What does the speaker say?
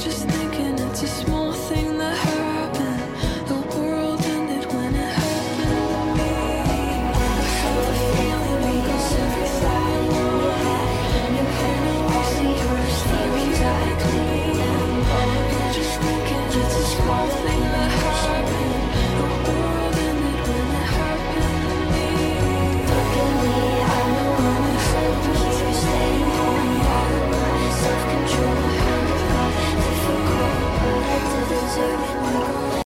just thinking it's a small thing that happened. The world ended when it happened to me. I had the feeling it goes every thought in my head. You hear no reason for us feelings like me. You're just thinking it's a small thing that happened.